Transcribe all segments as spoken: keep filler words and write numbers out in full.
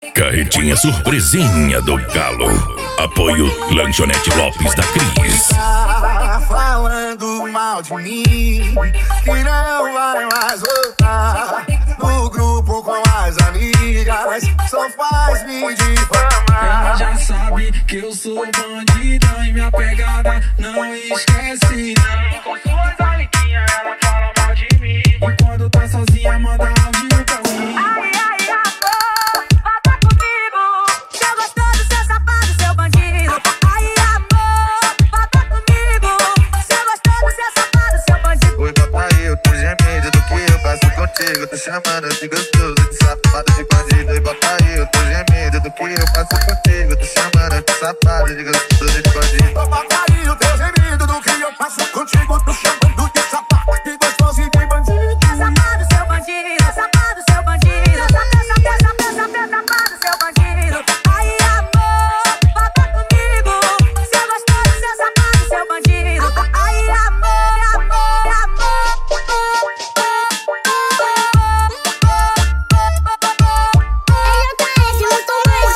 Carretinha surpresinha do Galo. Apoio Lanchonete Lopes da Cris. Tá falando mal de mim, que não vai mais voltar. No grupo com as amigas, só faz me difamar. Ela já sabe que eu sou bandidão e minha pegada não esquece não. Com suas amiguinhas ela fala mal de mim, e quando tá sozinha manda áudio pra mim. Ai, ai, amor, volta comigo. Seu gostoso, seu safado, seu bandido. Ai, amor, volta comigo. Seu gostoso, seu safado, seu bandido. Oi, papai, eu tô gemendo do que eu faço contigo. Tô chamando de gostoso, de safado, de bandido. Oi, papai, eu tô gemendo do que eu faço contigo. Tô chamando de safado, de gostoso, de bandido. Ô papai, o teu gemido do que eu faço contigo. Tô chamando de safado, de gostoso e de bandido. Safado, seu bandido. Safado, seu bandido. Safado, safado, safado, safado, seu bandido. Ai, amor, volta comigo. Seu gostoso, seu safado, seu bandido. Ai, amor, amor, amor. Ele parece muito mais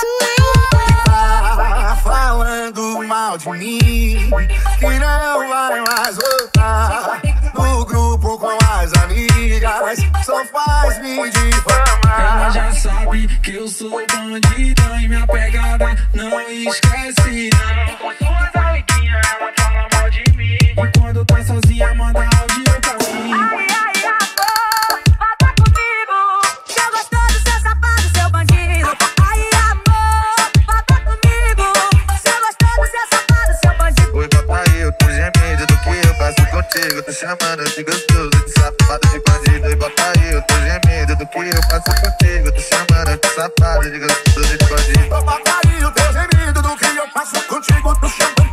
Tá falando mal de mim, que não vai mais voltar. No grupo com as amigas, só faz me Ela difamar. já sabe que eu sou bandidão e minha pegada não esquece não. Com suas amiguinhas ela fala mal de mim, e quando tá sozinha manda áudio pra mim. Ai, ai, amor, volta comigo. Seu gostoso, seu safado, seu bandido. Ai, amor, volta comigo. Seu gostoso, seu safado, seu bandido. Oi, papai, eu tô gemendo do que eu faço contigo. Tô chamando de gostoso, de safado, de bandido. Oi, papai, eu tô gemendo do que eu faço contigo. Tô chamando de safado, de gostoso, de bandido. Ô papai, o teu gemido do que eu faço contigo. Tô chamando